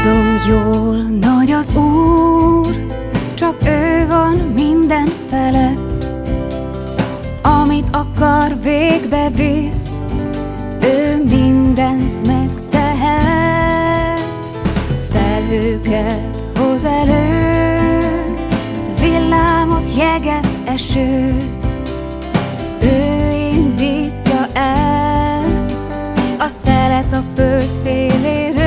Tudom jól, nagy az Úr, csak ő van minden felett. Amit akar, végbe visz, ő mindent megtehet. Felhőket hoz elő, villámot, jeget, esőt, ő indítja el a szelet a föld széléről.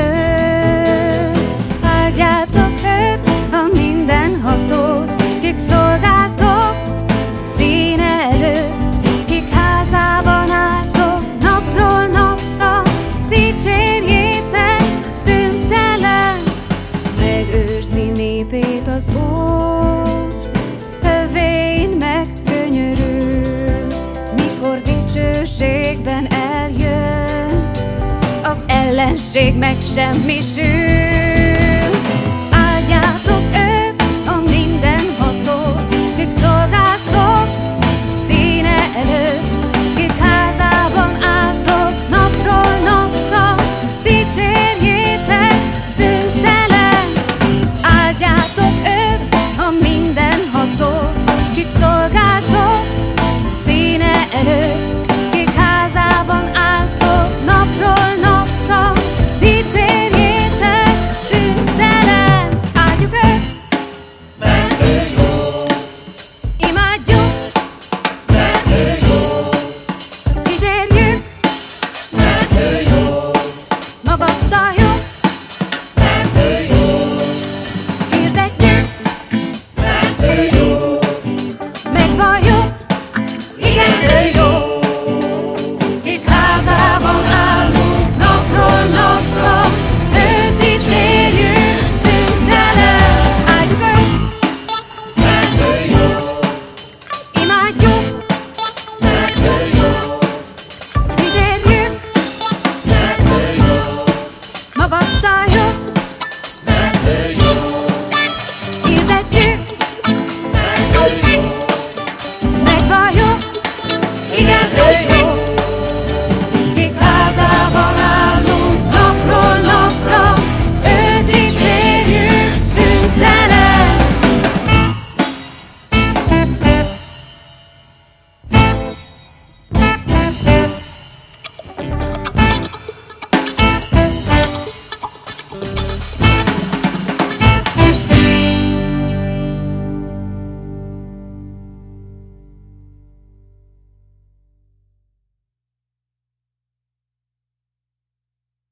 Áldjátok őt, a mindenhatót, kik szolgáltok színe előtt, kik házában álltok napról napra. Dicsérjétek szüntelen, megőrzi népét az Úr, hövén megkönyörül, mikor dicsőségben eljön, az ellenség megsemmisül. Áldjátok őt, a mindenhatót, kik szolgáltok színe előtt, kik házában álltok napról napra. Dicsérjétek szüntelen, áldjátok őt, a mindenhatót, kik szolgáltok színe előtt, kik házában álltok napról napra. Dicsérjétek szüntelen, áldjuk őt, mert ő jó, imádjuk, mert ő jó, dicsérjük, mert ő jó, magasztaljuk, mert ő jó, hirdetjük, mert ő jó, megvalljuk, igen, ő jó. Kik házában állunk napról napra, őt dicsérjük szüntelen. Áldjuk őt, mert ő jó, imádjuk, mert ő jó, dicsérjük, mert ő jó, magasztaljuk, mert ő jó, hirdetjük, mert ő jó, megvalljuk, igen, ő jó.